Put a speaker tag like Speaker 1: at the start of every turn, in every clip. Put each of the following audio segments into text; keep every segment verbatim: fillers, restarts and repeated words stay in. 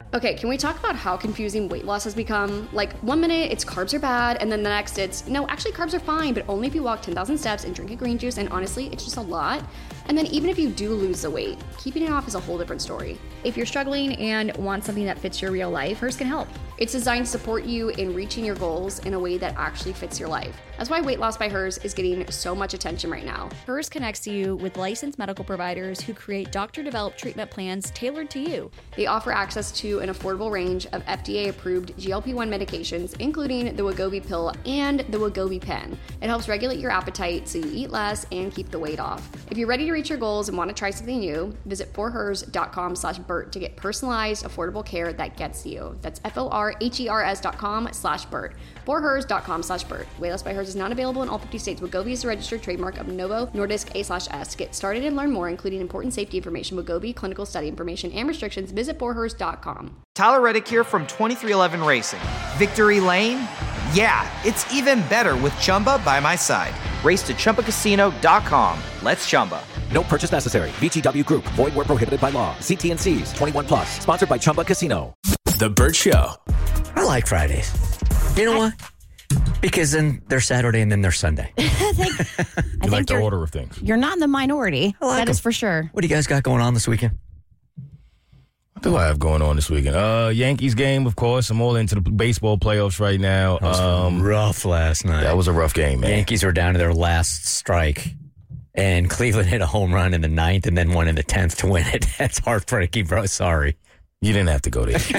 Speaker 1: Okay, can we talk about how confusing weight loss has become? Like, one minute it's carbs are bad, and then the next it's, no, actually carbs are fine, but only if you walk ten thousand steps and drink a green juice, and honestly, it's just a lot. And then even if you do lose the weight, keeping it off is a whole different story.
Speaker 2: If you're struggling and want something that fits your real life, Hers can help.
Speaker 1: It's designed to support you in reaching your goals in a way that actually fits your life. That's why Weight Loss by Hers is getting so much attention right now.
Speaker 2: Hers connects you with licensed medical providers who create doctor-developed treatment plans tailored to you.
Speaker 1: They offer access to an affordable range of F D A-approved G L P one medications, including the Wegovy pill and the Wegovy pen. It helps regulate your appetite so you eat less and keep the weight off. If you're ready to reach your goals and want to try something new, visit forhers.com slash Bert to get personalized, affordable care that gets you. That's F-O-R-H-E-R-S dot com slash Bert. forhers.com slash Bert. Weight Loss by Hers is not available in all fifty states. Wegovy is a registered trademark of Novo Nordisk A slash S. To get started and learn more, including important safety information, Wegovy, clinical study information, and restrictions, visit forhers dot com.
Speaker 3: Tyler Reddick here from twenty-three eleven Racing. Victory Lane? Yeah, it's even better with Chumba by my side. Race to Chumba Casino dot com. Let's Chumba.
Speaker 4: No purchase necessary. V G W Group. Void where prohibited by law. See T N Cs. twenty-one plus. Sponsored by Chumba Casino.
Speaker 5: The Bert Show.
Speaker 6: I like Fridays. You know what? Because then they're Saturday and then they're Sunday.
Speaker 7: I think, I
Speaker 5: You
Speaker 7: think
Speaker 5: like the
Speaker 7: you're,
Speaker 5: order of things.
Speaker 7: You're not in the minority.
Speaker 6: I like
Speaker 7: That is
Speaker 6: them.
Speaker 7: for sure.
Speaker 6: What do you guys got going on this weekend?
Speaker 5: What do I have going on this weekend? Uh, Yankees game, of course. I'm all into the baseball playoffs right now.
Speaker 6: That was
Speaker 5: Um,
Speaker 6: rough last night.
Speaker 5: that was a rough game, man.
Speaker 6: Yankees were down to their last strike, and Cleveland hit a home run in the ninth and then one in the tenth to win it. That's heartbreaking, bro. Sorry.
Speaker 5: You didn't have to go there.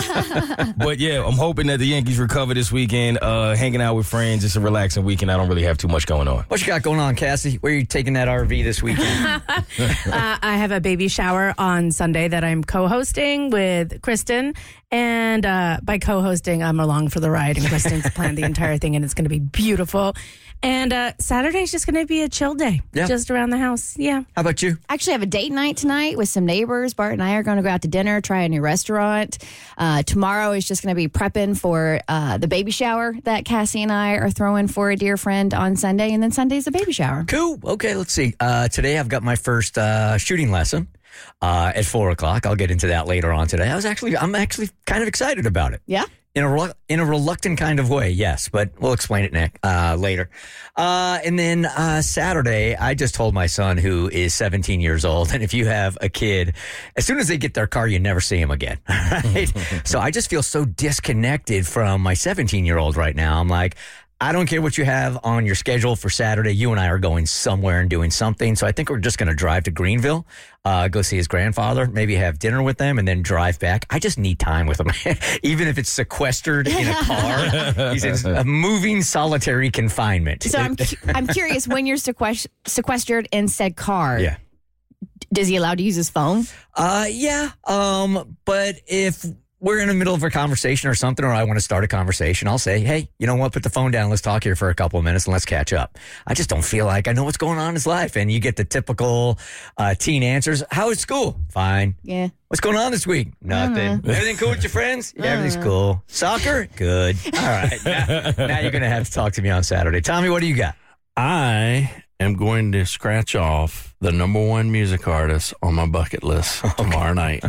Speaker 5: But yeah, I'm hoping that the Yankees recover this weekend. Uh, hanging out with friends. It's a relaxing weekend. I don't really have too much going on.
Speaker 6: What you got going on, Cassie? Where are you taking that R V this weekend?
Speaker 8: uh, I have a baby shower on Sunday that I'm co-hosting with Kristen. And uh, by co-hosting, I'm along for the ride. And Kristen's planned the entire thing, and it's going to be beautiful. And uh, Saturday's just going to be a chill day.
Speaker 6: Yeah.
Speaker 8: Just around the house. Yeah.
Speaker 6: How about you?
Speaker 7: I actually have a date night tonight with some neighbors. Bart and I are going to go out to dinner, try a new restaurant. Uh, tomorrow is just going to be prepping for uh, the baby shower that Cassie and I are throwing for a dear friend on Sunday. And then Sunday's the baby shower.
Speaker 6: Cool. Okay, let's see. Uh, today I've got my first uh, shooting lesson uh, at four o'clock. I'll get into that later on today. I was actually, I'm actually kind of excited about it.
Speaker 7: Yeah?
Speaker 6: In a relu- in a reluctant kind of way, yes, but we'll explain it, Nick, uh, later. Uh, and then uh, Saturday, I just told my son, who is seventeen years old, and if you have a kid, as soon as they get their car, you never see him again. Right? So I just feel so disconnected from my seventeen-year-old right now. I'm like, I don't care what you have on your schedule for Saturday. You and I are going somewhere and doing something. So I think we're just going to drive to Greenville, uh, go see his grandfather, maybe have dinner with them, and then drive back. I just need time with him, even if it's sequestered in a car. He's in a moving solitary confinement.
Speaker 7: So I'm cu- I'm curious, when you're sequest- sequestered in said car,
Speaker 6: Yeah.
Speaker 7: does he allowed to use his phone?
Speaker 6: Uh, yeah. Um, but if we're in the middle of a conversation or something, or I want to start a conversation, I'll say, hey, you know what? Put the phone down. Let's talk here for a couple of minutes and let's catch up. I just don't feel like I know what's going on in his life. And you get the typical uh, teen answers. How is school? Fine.
Speaker 7: Yeah.
Speaker 6: What's going on this week? Nothing. Everything cool with your friends? Yeah, everything's cool. Soccer? Good. All right. Now, now you're going to have to talk to me on Saturday. Tommy, what do you got?
Speaker 9: I am going to scratch off the number one music artist on my bucket list tomorrow night.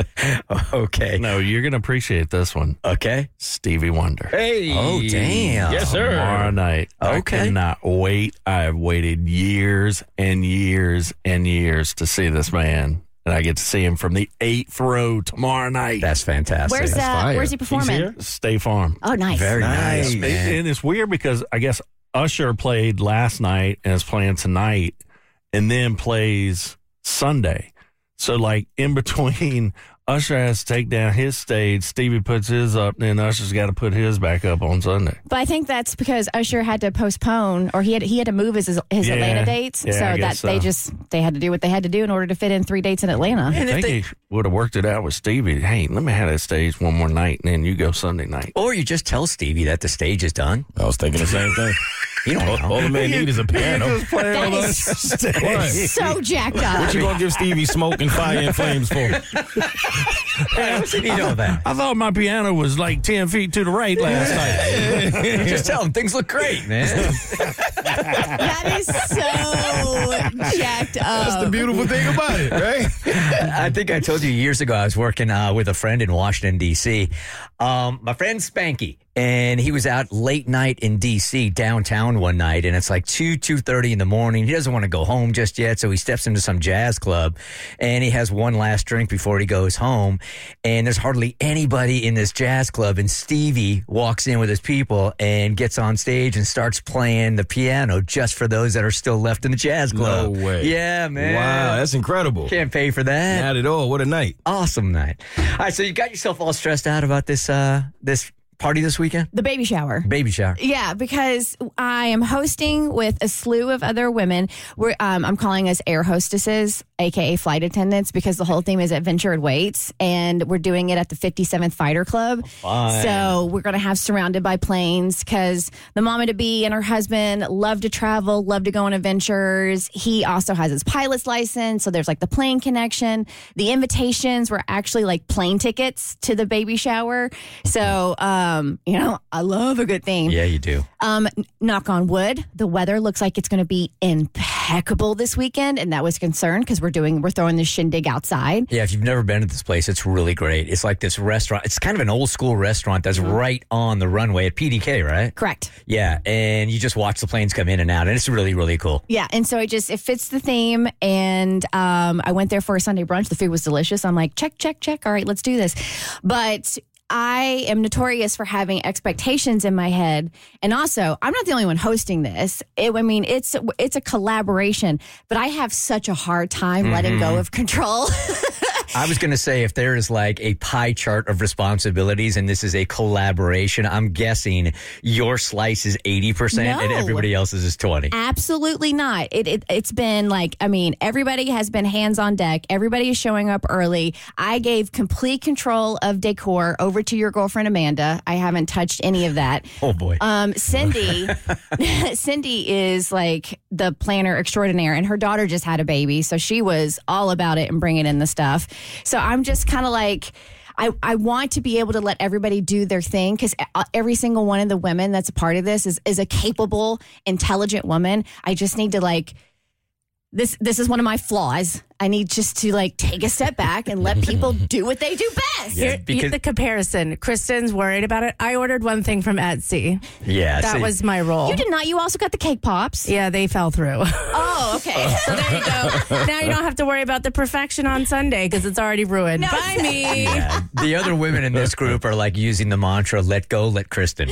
Speaker 6: Okay.
Speaker 9: No, you're going to appreciate this one.
Speaker 6: Okay.
Speaker 9: Stevie Wonder.
Speaker 6: Hey. Oh, damn.
Speaker 5: Yes, sir.
Speaker 9: Tomorrow night.
Speaker 6: Okay.
Speaker 9: I cannot wait. I have waited years and years and years to see this man. And I get to see him from the eighth row tomorrow night.
Speaker 6: That's fantastic.
Speaker 7: Where's
Speaker 6: That's
Speaker 7: uh,
Speaker 6: fire.
Speaker 7: Where's he performing?
Speaker 9: State Farm.
Speaker 7: Oh, nice.
Speaker 6: Very nice,
Speaker 9: And-
Speaker 6: man.
Speaker 9: And it's weird because I guess Usher played last night and is playing tonight and then plays Sunday. So, like, in between, Usher has to take down his stage. Stevie puts his up, and then Usher's got to put his back up on Sunday.
Speaker 7: But I think that's because Usher had to postpone, or he had he had to move his his
Speaker 9: Yeah.
Speaker 7: Atlanta dates,
Speaker 9: Yeah,
Speaker 7: so
Speaker 9: I
Speaker 7: that
Speaker 9: guess
Speaker 7: they
Speaker 9: so.
Speaker 7: just they had to do what they had to do in order to fit in three dates in Atlanta.
Speaker 9: I think he would have worked it out with Stevie. Hey, let me have that stage one more night, and then you go Sunday night.
Speaker 6: Or you just tell Stevie that the stage is done.
Speaker 5: I was thinking the same thing.
Speaker 6: You don't know.
Speaker 5: All the man need is a piano.
Speaker 9: Just playing
Speaker 7: That
Speaker 9: with
Speaker 7: is
Speaker 9: us.
Speaker 5: What?
Speaker 7: so jacked up.
Speaker 5: What you gonna give Stevie smoke and fire and flames for?
Speaker 6: How did he know that?
Speaker 9: I thought my piano was like ten feet to the right last night.
Speaker 6: You just tell him things look great, man.
Speaker 7: That is so jacked up.
Speaker 5: That's the beautiful thing about it, right?
Speaker 6: I think I told you years ago I was working uh, with a friend in Washington, D C. Um, my friend Spanky, and he was out late night in D C downtown one night, and it's like two, two thirty in the morning. He doesn't want to go home just yet, so he steps into some jazz club, and he has one last drink before he goes home, and there's hardly anybody in this jazz club, and Stevie walks in with his people and gets on stage and starts playing the piano just for those that are still left in the jazz club.
Speaker 5: No way.
Speaker 6: Yeah, man.
Speaker 5: Wow, that's incredible.
Speaker 6: Can't pay for that.
Speaker 5: Not at all. What a night.
Speaker 6: Awesome night. All right, so you got yourself all stressed out about this uh, this party this weekend?
Speaker 7: The baby shower.
Speaker 6: Baby shower.
Speaker 7: Yeah, because I am hosting with a slew of other women. We're, um, I'm calling us air hostesses, a k a flight attendants, because the whole theme is adventure and weights, and we're doing it at the fifty-seventh Fighter Club.
Speaker 6: Fun.
Speaker 7: So we're going to have Surrounded by Planes, because the mama-to-be and her husband love to travel, love to go on adventures. He also has his pilot's license, so there's like the plane connection. The invitations were actually like plane tickets to the baby shower. So, um, Um, you know, I love a good theme.
Speaker 6: Yeah, you do.
Speaker 7: Um, n- knock on wood, the weather looks like it's going to be impeccable this weekend, and that was a concern because we're doing we're throwing this shindig outside.
Speaker 6: Yeah, if you've never been to this place, it's really great. It's like this restaurant. It's kind of an old school restaurant that's right on the runway at P D K, right?
Speaker 7: Correct.
Speaker 6: Yeah, and you just watch the planes come in and out, and it's really, really cool.
Speaker 7: Yeah, and so it just it fits the theme, and um, I went there for a Sunday brunch. The food was delicious. I'm like, check, check, check. All right, let's do this. But I am notorious for having expectations in my head. And also, I'm not the only one hosting this. It, I mean, it's it's a collaboration, but I have such a hard time mm-hmm. letting go of control.
Speaker 6: I was going to say, if there is like a pie chart of responsibilities and this is a collaboration, I'm guessing your slice is eighty percent
Speaker 7: No.
Speaker 6: and everybody else's is twenty.
Speaker 7: Absolutely not. It, it, it's been like, I mean, everybody has been hands on deck. Everybody is showing up early. I gave complete control of decor over to your girlfriend, Amanda. I haven't touched any of that.
Speaker 6: Oh, boy.
Speaker 7: Um, Cindy, Cindy is like the planner extraordinaire, and her daughter just had a baby. So she was all about it and bringing in the stuff. So I'm just kind of like, I, I want to be able to let everybody do their thing, because every single one of the women that's a part of this is, is a capable, intelligent woman. I just need to like, this, this is one of my flaws. I need just to like take a step back and let people do what they do best.
Speaker 6: Yeah,
Speaker 8: Here-
Speaker 6: because-
Speaker 8: the comparison. Kristen's worried about it. I ordered one thing from Etsy.
Speaker 6: Yeah.
Speaker 8: That
Speaker 6: see-
Speaker 8: was my role.
Speaker 7: You did not. You also got the cake pops.
Speaker 8: Yeah, they fell through.
Speaker 7: Oh, okay.
Speaker 8: So there you go. Now you don't have to worry about the perfection on Sunday because it's already ruined.
Speaker 7: No,
Speaker 8: Bye, me.
Speaker 6: Yeah. The other women in this group are like using the mantra, let go, let Kristen.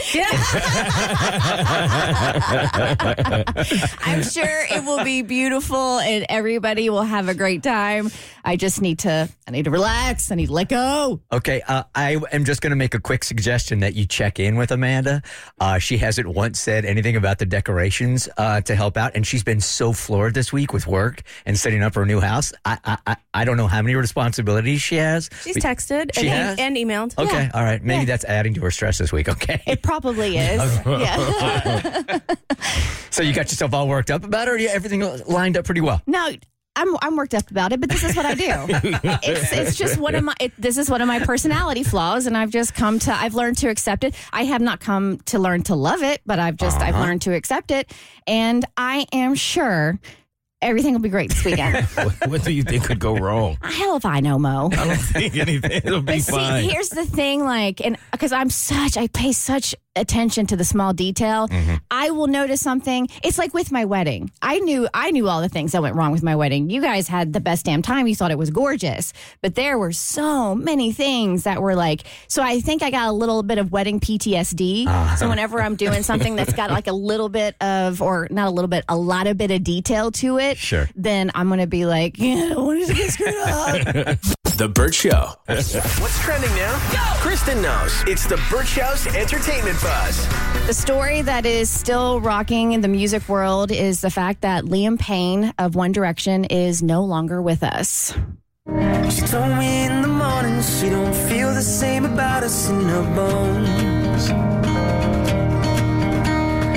Speaker 7: I'm sure it will be beautiful and everybody will have a great time. I just need to, I need to relax. I need to let go.
Speaker 6: Okay, uh, I am just going to make a quick suggestion that you check in with Amanda. Uh, she hasn't once said anything about the decorations uh, to help out, and she's been so floored this week with work and setting up her new house. I I, I, I don't know how many responsibilities she has.
Speaker 8: She's
Speaker 6: but-
Speaker 8: texted
Speaker 6: She
Speaker 8: and,
Speaker 6: has?
Speaker 8: and emailed.
Speaker 6: Okay,
Speaker 7: Yeah.
Speaker 6: all right. Maybe
Speaker 7: Yeah.
Speaker 6: that's adding to her stress this week. Okay.
Speaker 7: It probably is. Yeah.
Speaker 6: So you got yourself all worked up about it, or yeah, everything lined up pretty well?
Speaker 7: No, I'm I'm worked up about it, but this is what I do. It's it's just one of my it, this is one of my personality flaws, and I've just come to I've learned to accept it. I have not come to learn to love it, but I've just I've learned to accept it, and I am sure everything will be great this weekend.
Speaker 5: what, what do you think could go wrong?
Speaker 7: Hell if I know, Mo.
Speaker 5: I don't think anything. It'll be
Speaker 7: But see,
Speaker 5: fine.
Speaker 7: here's the thing, like, and because I'm such, I pay such attention to the small detail.
Speaker 5: Mm-hmm.
Speaker 7: I will notice something. It's like with my wedding. I knew, I knew all the things that went wrong with my wedding. You guys had the best damn time. You thought it was gorgeous, but there were so many things that were like. So I think I got a little bit of wedding P T S D.
Speaker 5: Uh-huh.
Speaker 7: So whenever I'm doing something that's got like a little bit of, or not a little bit, a lot of bit of detail to it,
Speaker 6: Sure.
Speaker 7: then I'm gonna be like, yeah, what is it get screwed up?
Speaker 10: The Burt Show. What's trending now? Kristen knows. It's the Burt Show's entertainment buzz.
Speaker 7: The story that is still rocking in the music world is the fact that Liam Payne of One Direction is no longer with us.
Speaker 11: She told me in the morning she don't feel the same about us in her bones.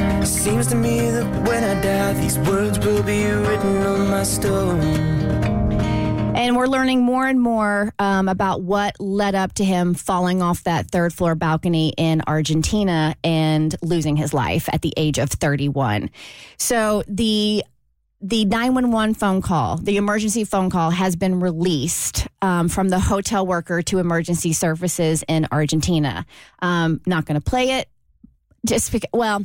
Speaker 11: Seems to me that when I die, these words will be written on my stone.
Speaker 7: And we're learning more and more um, about what led up to him falling off that third floor balcony in Argentina and losing his life at the age of thirty-one. So the the nine one one phone call, the emergency phone call, has been released um, from the hotel worker to emergency services in Argentina. Um, not going to play it. Just because, well,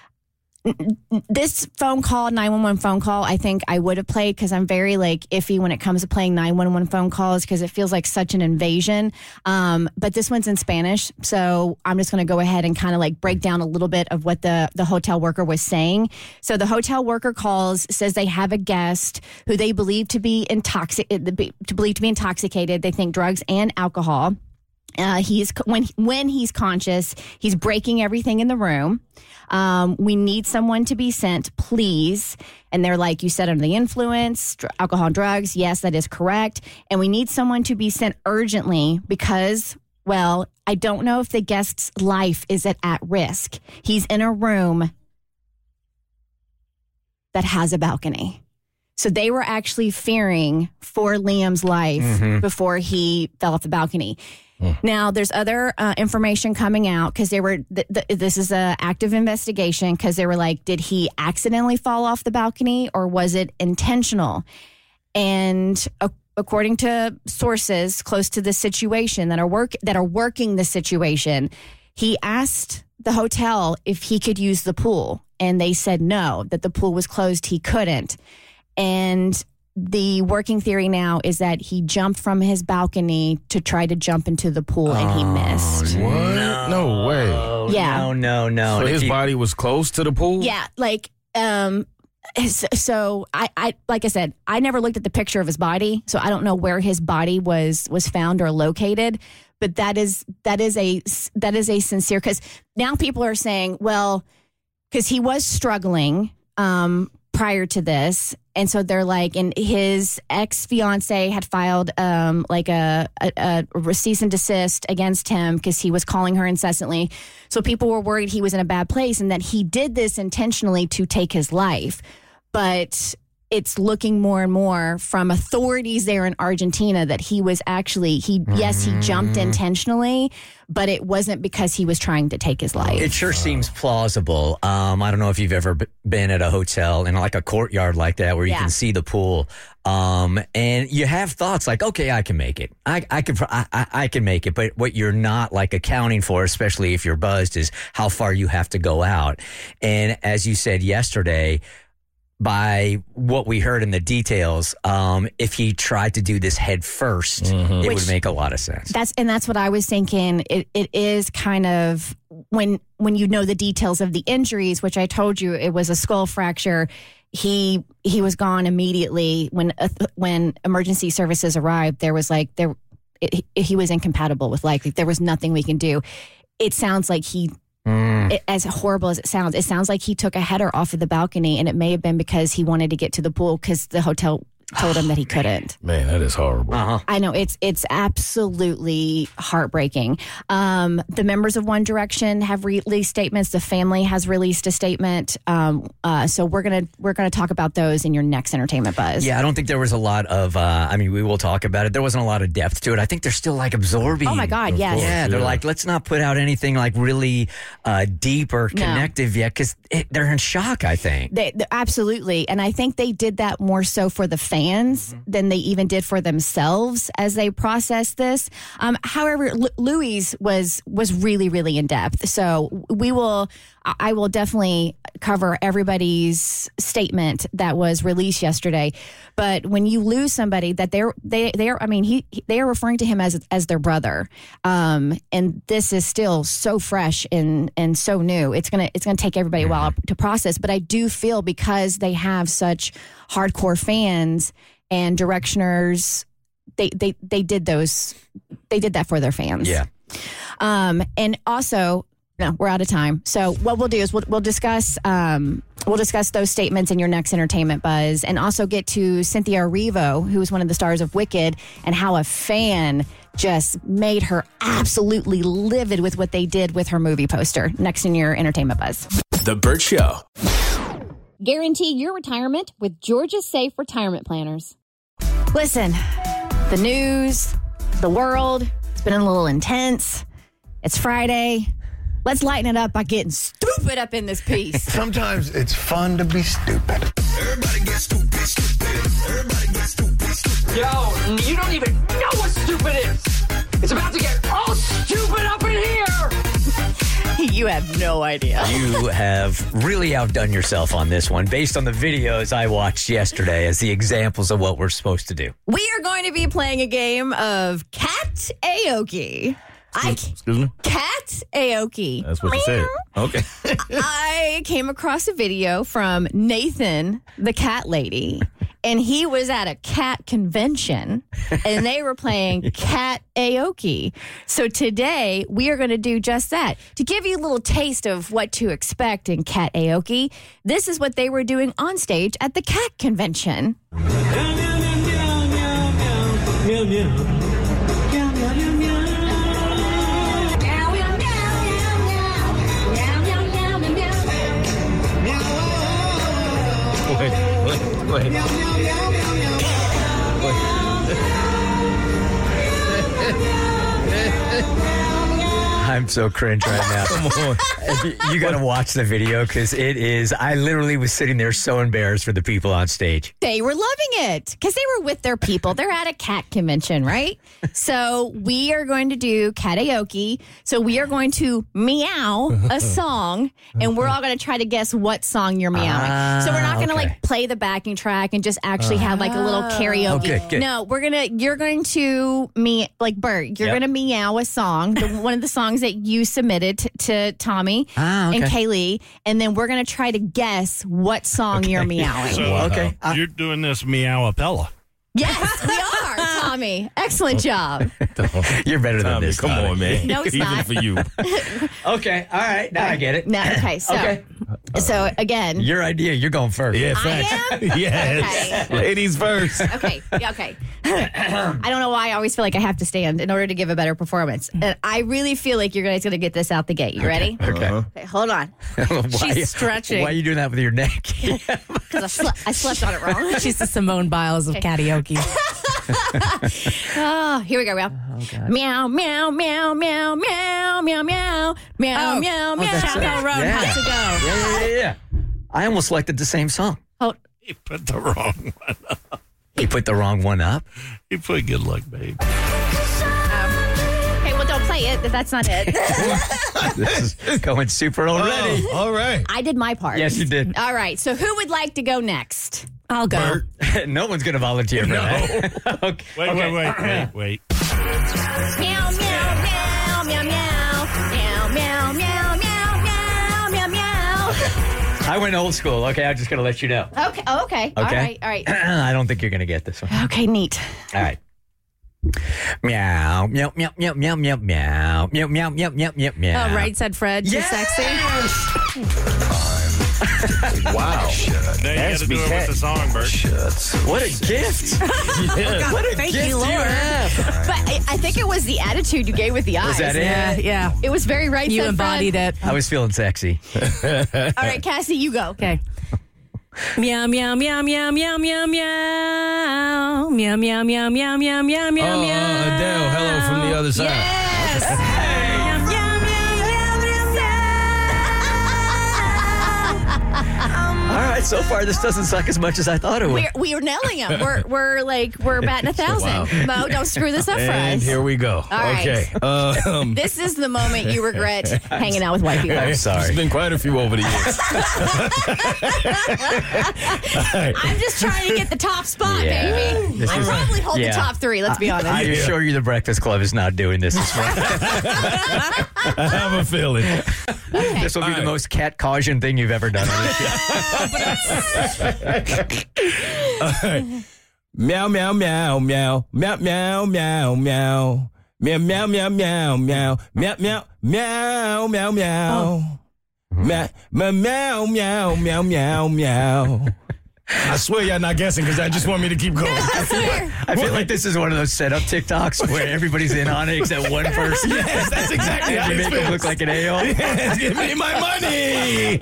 Speaker 7: this phone call, nine one one phone call, I think I would have played because I'm very like iffy when it comes to playing nine one one phone calls because it feels like such an invasion. Um, but this one's in Spanish, so I'm just going to go ahead and kind of like break down a little bit of what the, the hotel worker was saying. So the hotel worker calls, says they have a guest who they believe to be intoxicated, to believe to be intoxicated. They think drugs and alcohol. Uh, he's when when he's conscious, he's breaking everything in the room. Um, we need someone to be sent, please. And they're like, you said under the influence, dr- alcohol and drugs. Yes, that is correct. And we need someone to be sent urgently because, well, I don't know if the guest's life is at, at risk. He's in a room that has a balcony. So they were actually fearing for Liam's life mm-hmm. before he fell off the balcony. Now, there's other uh, information coming out because they were. Th- th- this is an active investigation because they were like, did he accidentally fall off the balcony or was it intentional? And uh, according to sources close to the situation that are work that are working the situation, he asked the hotel if he could use the pool, and they said no, that the pool was closed. He couldn't, and the working theory now is that he jumped from his balcony to try to jump into the pool and he missed.
Speaker 5: What? No, no way.
Speaker 7: Yeah.
Speaker 6: No, no, no.
Speaker 5: So
Speaker 6: If
Speaker 5: his
Speaker 6: you-
Speaker 5: body was close to the pool?
Speaker 7: Yeah, like um so, so I, I like I said, I never looked at the picture of his body, so I don't know where his body was was found or located, but that is that is a that is a sincere, cuz now people are saying, well, cuz he was struggling um prior to this. And so they're like, and his ex-fiance had filed um, like a, a, a cease and desist against him because he was calling her incessantly. So people were worried he was in a bad place and that he did this intentionally to take his life. But it's looking more and more from authorities there in Argentina that he was actually, he yes, he jumped intentionally, but it wasn't because he was trying to take his life.
Speaker 6: It sure seems plausible. Um, I don't know if you've ever b- been at a hotel in like a courtyard like that where you
Speaker 7: Yeah.
Speaker 6: can see the pool, um, and you have thoughts like, okay, I can make it. I, I can, I, I, I can make it. But what you're not like accounting for, especially if you're buzzed, is how far you have to go out. And as you said yesterday, by what we heard in the details, um, if he tried to do this head first, it
Speaker 7: Which-
Speaker 6: would make a lot of sense.
Speaker 7: That's and that's what I was thinking. It it is kind of when when you know the details of the injuries, which I told you it was a skull fracture. He he was gone immediately when uh, when emergency services arrived. There was like there it, he was incompatible with life. Like, there was nothing we can do. It sounds like he.
Speaker 6: Mm.
Speaker 7: It, as horrible as it sounds, it sounds like he took a header off of the balcony, and it may have been because he wanted to get to the pool because the hotel told him that he couldn't.
Speaker 5: Man, that is horrible.
Speaker 6: Uh-huh.
Speaker 7: I know it's it's absolutely heartbreaking. Um, the members of One Direction have released statements. The family has released a statement. Um, uh, so we're gonna we're gonna talk about those in your next Entertainment Buzz.
Speaker 6: Yeah, I don't think there was a lot of, uh, I mean, we will talk about it. There wasn't a lot of depth to it. I think they're still like absorbing.
Speaker 7: Oh my God, yes.
Speaker 6: Yeah, they're
Speaker 5: yeah.
Speaker 6: like, let's not put out anything like really uh, deep or
Speaker 7: No.
Speaker 6: connective yet because they're in shock, I think.
Speaker 7: They, they- absolutely, and I think they did that more so for the fans
Speaker 6: Mm-hmm.
Speaker 7: than they even did for themselves as they processed this. Um, however, L- Louis was was really really in depth, so we will. I will definitely cover everybody's statement that was released yesterday. But when you lose somebody that they're they they are, I mean, he they are referring to him as as their brother, um, and this is still so fresh and and so new. It's gonna it's gonna take everybody a while to process. But I do feel because they have such hardcore fans and Directioners, they they they did those they did that for their fans.
Speaker 6: Yeah.
Speaker 7: Um, and also. No, we're out of time. So what we'll do is we'll, we'll discuss um, we'll discuss those statements in your next Entertainment Buzz, and also get to Cynthia Erivo, who is one of the stars of Wicked, and how a fan just made her absolutely livid with what they did with her movie poster. Next in your Entertainment Buzz.
Speaker 10: The Burt Show.
Speaker 7: Guarantee your retirement with Georgia Safe Retirement Planners. Listen, the news, the world, it's been a little intense. It's Friday. Let's lighten it up by getting stupid up in this piece.
Speaker 12: Sometimes it's fun to be stupid.
Speaker 11: Everybody gets stupid, stupid. Everybody gets stupid, stupid.
Speaker 13: Yo, you don't even know what stupid is. It's about to get all stupid up in here.
Speaker 7: You have no idea.
Speaker 6: You have really outdone yourself on this one based on the videos I watched yesterday as the examples of what we're supposed to do.
Speaker 7: We are going to be playing a game of Cat Aoki. I,
Speaker 5: Excuse me?
Speaker 7: Cat Aoki.
Speaker 5: That's what you said. Okay.
Speaker 7: I came across a video from Nathan, the cat lady, and he was at a cat convention, and they were playing Cat Aoki. So today, we are going to do just that. To give you a little taste of what to expect in Cat Aoki, this is what they were doing on stage at the cat convention.
Speaker 5: Wait, wait, wait.
Speaker 6: I'm so cringe right now.
Speaker 5: Come on.
Speaker 6: You, you got to watch the video because it is. I literally was sitting there so embarrassed for the people on stage.
Speaker 7: They were loving it because they were with their people. They're at a cat convention, right? So we are going to do karaoke. So we are going to meow a song, and we're all going to try to guess what song you're meowing.
Speaker 6: Ah,
Speaker 7: so we're not going to
Speaker 6: okay.
Speaker 7: like play the backing track and just actually have like a little karaoke.
Speaker 6: Oh, good, good.
Speaker 7: No, we're gonna. You're going to me like Bert. You're
Speaker 6: Yep.
Speaker 7: going to meow a song, the, one of the songs that you submitted t- to Tommy
Speaker 6: Ah, okay.
Speaker 7: and Kaylee, and then we're going to try to guess what song you're meowing.
Speaker 9: So,
Speaker 6: Okay.
Speaker 9: uh, you're doing this meow-appella.
Speaker 7: Yes, we are, Tommy. Excellent job.
Speaker 6: You're better than
Speaker 5: Tommy,
Speaker 6: this.
Speaker 5: come
Speaker 6: Tommy.
Speaker 5: on, man.
Speaker 7: No, it's
Speaker 5: Even
Speaker 7: not.
Speaker 5: for you.
Speaker 6: Okay. All right. Now I get it.
Speaker 7: No, okay, so
Speaker 6: Okay.
Speaker 7: so again.
Speaker 6: Your idea. You're going first.
Speaker 5: Yeah,
Speaker 7: I
Speaker 5: facts.
Speaker 7: am?
Speaker 5: Yes.
Speaker 7: Okay.
Speaker 5: Ladies first.
Speaker 7: Okay, yeah, okay. I don't know why I always feel like I have to stand in order to give a better performance. And I really feel like you guys going to get this out the gate. You ready?
Speaker 6: Okay.
Speaker 7: Okay, hold on.
Speaker 6: Why-
Speaker 8: She's stretching.
Speaker 6: Why are you doing that with your neck?
Speaker 7: Because I, sle- I slept on it wrong.
Speaker 8: She's the Simone Biles of karaoke.
Speaker 7: Oh, here we go. Meow. Meow, meow, meow, meow, meow, meow, meow, meow,
Speaker 8: Oh.
Speaker 7: meow,
Speaker 8: Oh,
Speaker 7: meow.
Speaker 8: that's it. Chappell Road,
Speaker 6: Yeah.
Speaker 8: how's it go?
Speaker 6: Yeah, yeah, yeah, yeah. I almost selected the same song.
Speaker 7: Oh,
Speaker 9: He put the wrong one up.
Speaker 6: He put the wrong one up.
Speaker 9: He put good luck, babe.
Speaker 7: okay, well, don't play it. That's not it.
Speaker 6: This is going super already.
Speaker 5: Oh, all right.
Speaker 7: I did my part.
Speaker 6: Yes, you did.
Speaker 7: All right, so who would like to go next?
Speaker 8: I'll go.
Speaker 6: No one's going to volunteer for that. Okay.
Speaker 9: Wait,
Speaker 6: Okay.
Speaker 9: wait, wait, wait, wait.
Speaker 7: Meow, meow, meow, meow, meow, meow, meow, meow, meow, meow, meow, meow.
Speaker 6: I went old school. Okay, I'm just going to let you know.
Speaker 7: Okay, oh, okay. All
Speaker 6: Okay.
Speaker 7: right, all right.
Speaker 6: I don't think you're going to get this one.
Speaker 7: Okay, neat.
Speaker 6: All right. Meow, meow, meow, meow, meow, meow, meow, meow, meow, meow, meow, meow, meow.
Speaker 8: Oh, right, said Fred. Too
Speaker 6: Yes!
Speaker 8: sexy.
Speaker 5: Wow.
Speaker 9: Now you got to do it with the song, Bert.
Speaker 6: What a gift.
Speaker 5: Yeah.
Speaker 6: What a
Speaker 8: Thank
Speaker 6: gift
Speaker 8: you, Lord.
Speaker 6: have.
Speaker 7: But I, I think it was the attitude you gave with the eyes.
Speaker 6: Was that it?
Speaker 8: Yeah, yeah.
Speaker 7: It was very right.
Speaker 8: You
Speaker 7: said
Speaker 8: embodied
Speaker 7: Fred.
Speaker 8: it.
Speaker 6: I was feeling sexy.
Speaker 7: All right, Cassie, you go.
Speaker 8: Okay. Meow, meow, meow, meow, meow, meow, meow. Meow, meow, meow, meow, meow, meow, meow,
Speaker 5: Oh,
Speaker 8: meow.
Speaker 5: uh, Adele, hello from the other side.
Speaker 7: Yes.
Speaker 8: Meow, meow, meow, meow, meow, meow.
Speaker 6: All right, so far this doesn't suck as much as I thought it would.
Speaker 7: We're, we're nailing them. We're, we're like, we're batting a thousand. Mo, don't screw this up for
Speaker 5: And
Speaker 7: us.
Speaker 5: here we go.
Speaker 7: right.
Speaker 5: Okay. Uh, um,
Speaker 7: This is the moment you regret hanging out with white people.
Speaker 6: I'm sorry.
Speaker 5: There's been quite a few over the years.
Speaker 7: I'm just trying to get the top spot,
Speaker 6: Yeah.
Speaker 7: baby.
Speaker 6: This
Speaker 7: I
Speaker 6: is-
Speaker 7: probably hold
Speaker 6: yeah.
Speaker 7: the top three, let's be honest.
Speaker 6: I assure you the Breakfast Club is not doing this this morning.
Speaker 5: I have a feeling.
Speaker 6: This will be
Speaker 5: All
Speaker 6: the
Speaker 5: right.
Speaker 6: most cat caution thing you've ever done on this show.
Speaker 5: All right. Meow, meow, meow, meow, meow, meow, meow, meow. Meow, meow, meow, meow, meow, meow, meow, meow, meow, meow. Meow, meow, meow, meow, meow, meow, meow. I swear y'all not guessing because I just want me to keep going.
Speaker 6: I feel, like, I feel like this is one of those setup TikToks where everybody's in on it except one person.
Speaker 5: Yes, that's exactly how
Speaker 6: You
Speaker 5: it
Speaker 6: make
Speaker 5: feels.
Speaker 6: it look like an a-hole.
Speaker 5: Yes, give me my money.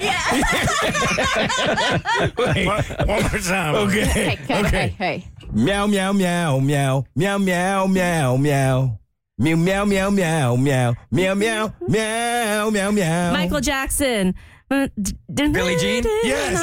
Speaker 5: Wait,
Speaker 9: One, one more time.
Speaker 5: okay,
Speaker 7: Hey, hey,
Speaker 5: okay.
Speaker 7: hey, hey.
Speaker 5: Meow, meow, meow, meow, meow, meow, meow, meow. Meow, meow, meow, meow, meow, meow, meow, meow, meow, meow.
Speaker 8: Michael Jackson. Uh,
Speaker 6: Billie Jean?
Speaker 5: Yes.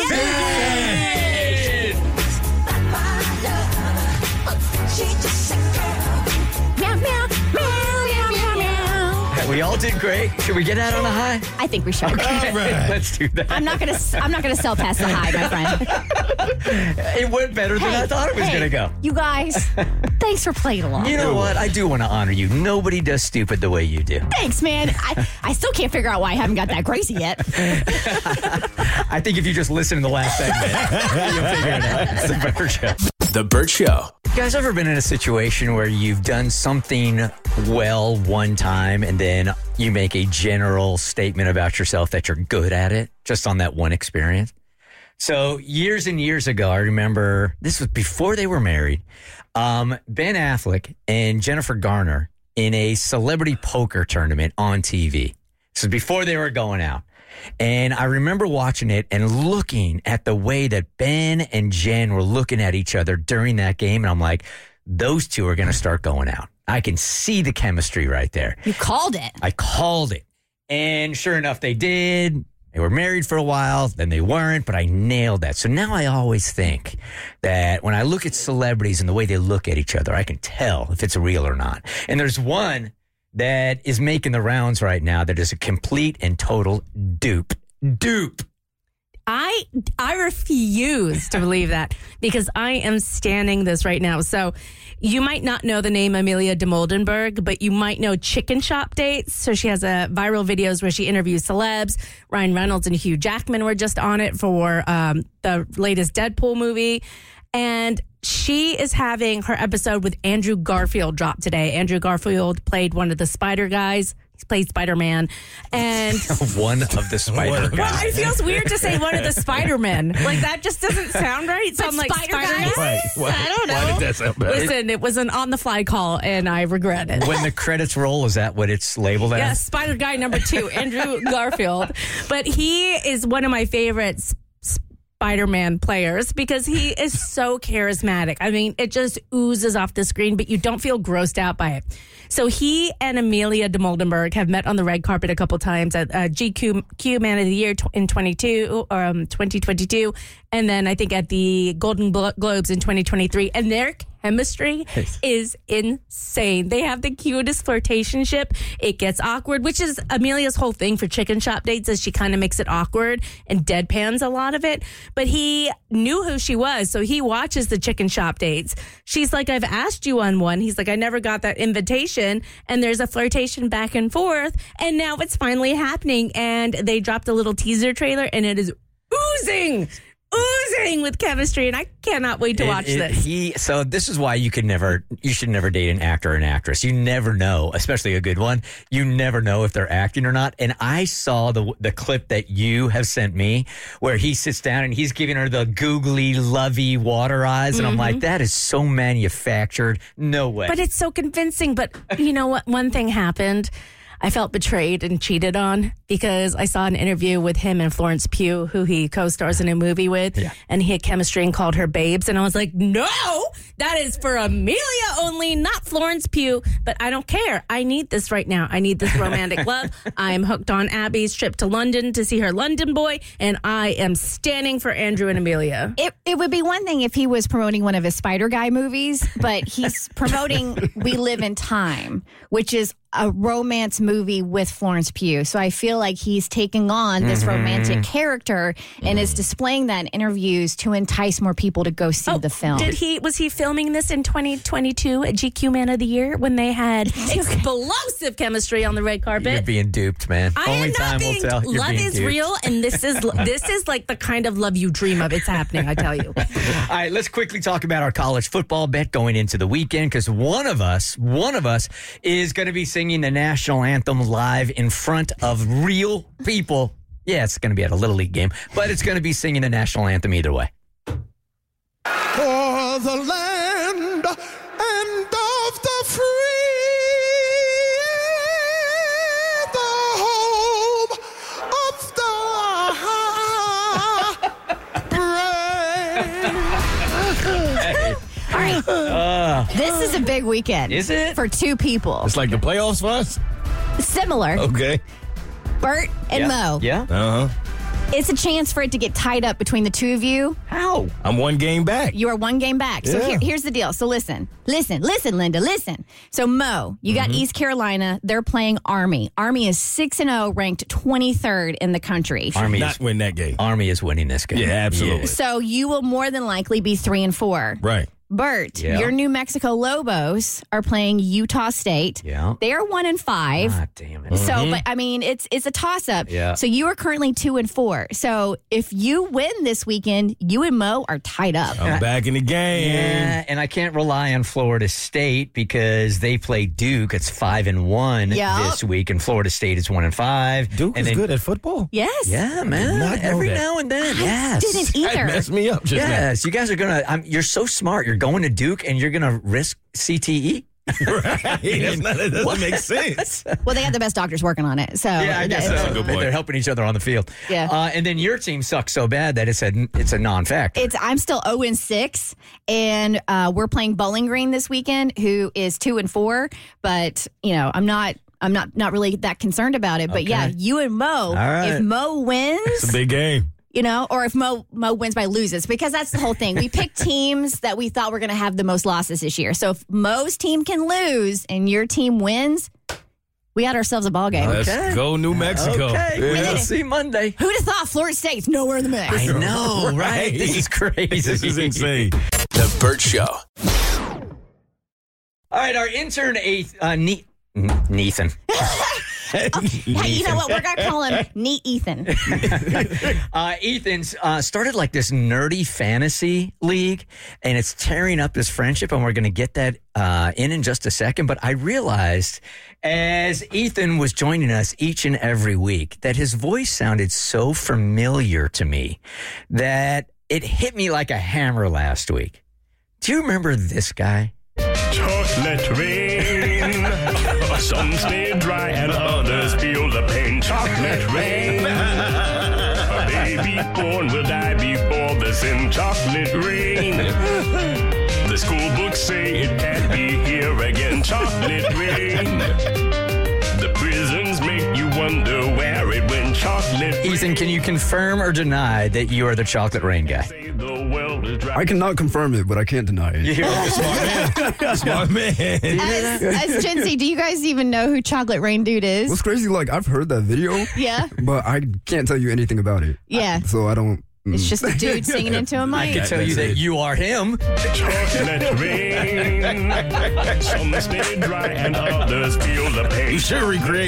Speaker 7: Meow, meow, meow, meow, meow, meow.
Speaker 6: We all did great. Should we get out on a high?
Speaker 7: I think we should.
Speaker 5: All right.
Speaker 6: Let's do that.
Speaker 7: I'm not gonna. I'm not gonna sell past the high, my friend.
Speaker 6: It went better than I thought it was
Speaker 7: hey,
Speaker 6: going to go.
Speaker 7: You guys, thanks for playing along.
Speaker 6: You know what? I do want to honor you. Nobody does stupid the way you do.
Speaker 7: Thanks, man. I, I still can't figure out why I haven't got that crazy yet.
Speaker 6: I think if you just listen to the last segment, you'll figure it out. It's the Burt Show.
Speaker 10: The Burt Show.
Speaker 6: You guys ever been in a situation where you've done something well one time and then you make a general statement about yourself that you're good at it just on that one experience? So years and years ago, I remember this was before they were married. Um, Ben Affleck and Jennifer Garner in a celebrity poker tournament on T V. This was before they were going out. And I remember watching it and looking at the way that Ben and Jen were looking at each other during that game. And I'm like, those two are going to start going out. I can see the chemistry right there.
Speaker 7: You called it.
Speaker 6: I called it. And sure enough, they did. They were married for a while, then they weren't, but I nailed that. So now I always think that when I look at celebrities and the way they look at each other, I can tell if it's real or not. And there's one that is making the rounds right now that is a complete and total dupe. Dupe.
Speaker 8: I I refuse to believe that because I am standing this right now. So you might not know the name Amelia de Moldenberg, but you might know Chicken Shop Dates. So she has a viral videos where she interviews celebs. Ryan Reynolds and Hugh Jackman were just on it for um, the latest Deadpool movie. And she is having her episode with Andrew Garfield drop today. Andrew Garfield played one of the Spider guys. He's played Spider-Man. And
Speaker 6: one of the Spider guys.
Speaker 8: well, it feels weird to say one of the Spider-Men. Like, that just doesn't sound right. So
Speaker 7: But
Speaker 8: I'm like,
Speaker 7: Spider
Speaker 8: Spider-Man?
Speaker 5: Right. Why,
Speaker 8: I don't know.
Speaker 5: Why did that sound better?
Speaker 8: Listen, it was an on-the-fly call, and I regret it.
Speaker 6: When the credits roll, is that what it's labeled as?
Speaker 8: Yes, Spider Guy number two, Andrew Garfield. But he is one of my favorites. Spider-Man players because he is so charismatic. I mean, it just oozes off the screen, but you don't feel grossed out by it. So he and Amelia de Moldenberg have met on the red carpet a couple times at uh, G Q, Q Man of the Year in twenty-two, um, twenty twenty-two, and then I think at the Golden Globes in twenty twenty-three. And their chemistry is insane. They have the cutest flirtationship. It gets awkward, which is Amelia's whole thing for Chicken Shop Dates, is she kind of makes it awkward and deadpans a lot of it. But he knew who she was, so he watches the Chicken Shop Dates. She's like, I've asked you on one. He's like, I never got that invitation. And there's a flirtation back and forth. And now it's finally happening. And they dropped a little teaser trailer, and it is oozing. Oozing with chemistry, and I cannot wait to
Speaker 6: It-
Speaker 8: watch
Speaker 6: it-
Speaker 8: this.
Speaker 6: He so this is why you could never you should never date an actor or an actress. You never know, especially a good one. You never know if they're acting or not. And I saw the the clip that you have sent me where he sits down and he's giving her the googly, lovey water eyes, and I'm like, that is so manufactured. No way.
Speaker 8: But it's so convincing. But you know what? One thing happened. I felt betrayed and cheated on because I saw an interview with him and Florence Pugh, who he co-stars in a movie with,
Speaker 6: Yeah.
Speaker 8: and he had chemistry and called her babes. And I was like, no, that is for Amelia only, not Florence Pugh. But I don't care. I need this right now. I need this romantic love. I'm hooked on Abby's trip to London to see her London boy, and I am standing for Andrew and Amelia.
Speaker 7: It it would be one thing if he was promoting one of his Spider Guy movies, but he's promoting We Live in Time, which is a romance movie with Florence Pugh. So I feel like he's taking on this
Speaker 6: Mm-hmm.
Speaker 7: romantic character and is displaying that in interviews to entice more people to go see the film.
Speaker 8: Did he was he filming this in twenty twenty-two at G Q Man of the Year when they had explosive chemistry on the red carpet?
Speaker 6: You're being duped, man.
Speaker 8: I
Speaker 6: Only
Speaker 8: am not
Speaker 6: time
Speaker 8: being.
Speaker 6: will tell. You're
Speaker 8: Love
Speaker 6: being
Speaker 8: is
Speaker 6: duped.
Speaker 8: real, and this is this is like the kind of love you dream of. It's happening, I tell you.
Speaker 6: All right, let's quickly talk about our college football bet going into the weekend because one of us, one of us is going to be singing the national anthem live in front of real people. Yeah, it's going to be at a Little League game, but it's going to be singing the national anthem either way.
Speaker 14: of the land and of the free, the home of the brave.
Speaker 7: All right.
Speaker 6: Uh,
Speaker 7: This is a big weekend.
Speaker 6: Is it?
Speaker 7: For two people.
Speaker 5: It's like the playoffs for us?
Speaker 7: Similar.
Speaker 5: Okay.
Speaker 7: Bert and
Speaker 6: yeah.
Speaker 7: Mo.
Speaker 6: Yeah.
Speaker 5: Uh-huh.
Speaker 7: It's a chance for it to get tied up between the two of you.
Speaker 6: How?
Speaker 5: I'm one game back.
Speaker 7: You are one game back. So
Speaker 5: Yeah.
Speaker 7: here, here's the deal. So listen, listen, listen, Linda, listen. So Mo, you got East Carolina. They're playing Army. Army is six and zero, ranked twenty-third in the country.
Speaker 6: Army
Speaker 5: Not
Speaker 6: is,
Speaker 5: win that game.
Speaker 6: Army is winning this game.
Speaker 5: Yeah, absolutely.
Speaker 7: So you will more than likely be three and four.
Speaker 5: Right.
Speaker 7: Bert,
Speaker 6: Yeah.
Speaker 7: your New Mexico Lobos are playing Utah State.
Speaker 6: Yeah.
Speaker 7: They are one and five.
Speaker 6: God damn it.
Speaker 7: So, but I mean, it's it's a toss up.
Speaker 6: Yeah.
Speaker 7: So you are currently two and four. So if you win this weekend, you and Mo are tied up.
Speaker 5: I'm back in the game.
Speaker 6: Yeah, and I can't rely on Florida State because they play Duke. It's five and one
Speaker 7: Yeah.
Speaker 6: this week, and Florida State is one and five.
Speaker 5: Duke
Speaker 6: and
Speaker 5: is
Speaker 6: then-
Speaker 5: good at football.
Speaker 7: Yes.
Speaker 6: Yeah, man.
Speaker 5: not know
Speaker 6: Every
Speaker 5: that.
Speaker 6: now and then. yes.
Speaker 7: Didn't
Speaker 5: That
Speaker 7: either.
Speaker 5: messed me up just
Speaker 6: Yes, you guys are gonna. I'm, you're so smart. You're going to Duke, and you're gonna risk C T E.
Speaker 5: now. Right. That's not, that doesn't make sense.
Speaker 7: Well, they got the best doctors working on it. So
Speaker 6: Yeah, I guess
Speaker 7: it's-
Speaker 6: so.
Speaker 5: a good
Speaker 6: And
Speaker 5: point.
Speaker 6: they're helping each other on the field.
Speaker 7: Yeah.
Speaker 6: Uh, and then your team sucks so bad that it's a it's a non-factor.
Speaker 7: It's I'm still zero and six, and uh, we're playing Bowling Green this weekend, who is two and four. But you know, I'm not. I'm not not really that concerned about it. But
Speaker 6: Okay.
Speaker 7: yeah, you and Mo.
Speaker 6: right.
Speaker 7: If Mo wins,
Speaker 5: It's a big game.
Speaker 7: you know, or if Mo Mo wins by loses, because that's the whole thing. We picked teams that we thought were going to have the most losses this year. So if Mo's team can lose and your team wins, we got ourselves a ball game.
Speaker 5: Let's
Speaker 6: Okay.
Speaker 5: go New Mexico.
Speaker 6: Okay,
Speaker 5: Yeah.
Speaker 6: we'll see Monday.
Speaker 7: Who'd have thought Florida State's nowhere in the mix?
Speaker 6: I know, right? This is crazy.
Speaker 5: This is insane.
Speaker 10: The Burt Show.
Speaker 6: All right, our intern, Eighth, uh, ne- Nathan.
Speaker 7: Hey, you know what? We're going to call him Neat Ethan.
Speaker 6: Uh, Ethan's uh, started like this nerdy fantasy league, and it's tearing up his friendship, and we're going to get that uh, in in just a second. But I realized as Ethan was joining us each and every week that his voice sounded so familiar to me that it hit me like a hammer last week. Do you remember this guy?
Speaker 15: Chocolate rain. Some stay dry and others feel the pain. Chocolate rain. A baby born will die before the sin. Chocolate rain. The school books say it can't be here again. Chocolate rain. The prisons make you wonder where it went. Chocolate rain.
Speaker 6: Ethan, can you confirm or deny that you are the chocolate rain guy?
Speaker 15: The world is dry.
Speaker 12: I cannot confirm it, but I can't deny it.
Speaker 5: Smart man. Smart man.
Speaker 7: As, as Gen Z, do you guys even know who Chocolate Rain Dude is?
Speaker 12: What's crazy, like, I've heard that video,
Speaker 7: Yeah.
Speaker 12: but I can't tell you anything about it.
Speaker 7: Yeah.
Speaker 12: So I don't. mm.
Speaker 7: It's just a dude singing into a
Speaker 6: I
Speaker 7: mic.
Speaker 6: can tell you that you are him.
Speaker 15: Chocolate rain. Some stay dry and others feel the pain.
Speaker 5: You should recreate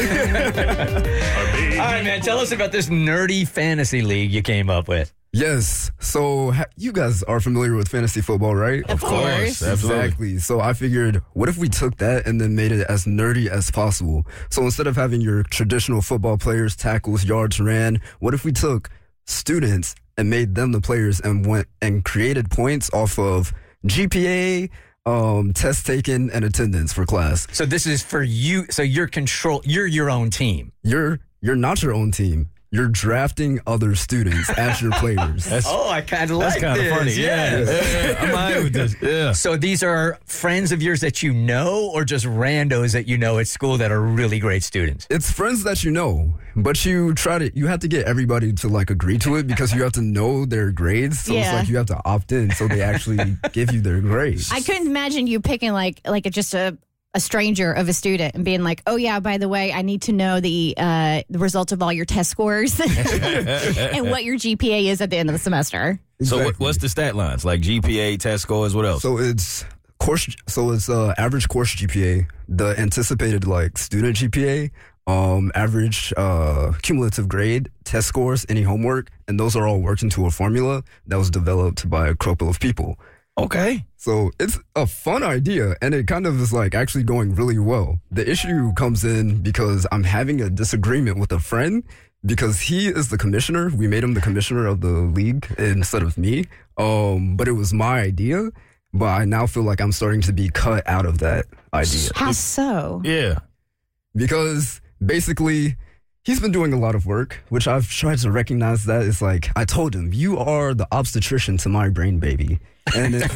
Speaker 5: it.
Speaker 6: All right, man. Tell us about this nerdy fantasy league you came up with.
Speaker 12: Yes. So ha- you guys are familiar with fantasy football, right?
Speaker 7: Of course.
Speaker 5: Absolutely.
Speaker 12: Exactly. So I figured, what if we took that and then made it as nerdy as possible? So instead of having your traditional football players, tackles, yards ran, what if we took students and made them the players and went and created points off of G P A, um, test taken, and attendance for class?
Speaker 6: So this is for you. So you're control. You're your own team.
Speaker 12: You're you're not your own team. You're drafting other students as your players.
Speaker 5: That's,
Speaker 6: Oh, I kind of like
Speaker 5: that's kind of
Speaker 6: this.
Speaker 5: funny. Yeah.
Speaker 6: Yes.
Speaker 5: yeah. I'm high with this. Yeah.
Speaker 6: So these are friends of yours that you know, or just randos that you know at school that are really great students?
Speaker 12: It's friends that you know, but you try to, you have to get everybody to like agree to it because you have to know their grades. So
Speaker 7: Yeah.
Speaker 12: it's like you have to opt in so they actually give you their grades.
Speaker 7: I couldn't imagine you picking like like a, just a, a stranger of a student and being like, oh yeah, by the way, I need to know the uh, the results of all your test scores and what your G P A is at the end of the semester.
Speaker 5: So what,
Speaker 12: Exactly.
Speaker 5: what's the stat lines? Like G P A, test scores, what else?
Speaker 12: So it's course, so it's uh, average course G P A, the anticipated like student G P A, um, average uh, cumulative grade, test scores, any homework, and those are all worked into a formula that was developed by a couple of people.
Speaker 5: Okay.
Speaker 12: So it's a fun idea, and it kind of is like actually going really well. The issue comes in because I'm having a disagreement with a friend because he is the commissioner. We made him the commissioner of the league instead of me. Um, but it was my idea, but I now feel like I'm starting to be cut out of that idea.
Speaker 7: How so?
Speaker 5: Yeah.
Speaker 12: Because basically, he's been doing a lot of work, which I've tried to recognize that. It's like, I told him, you are the obstetrician to my brain baby. And, it,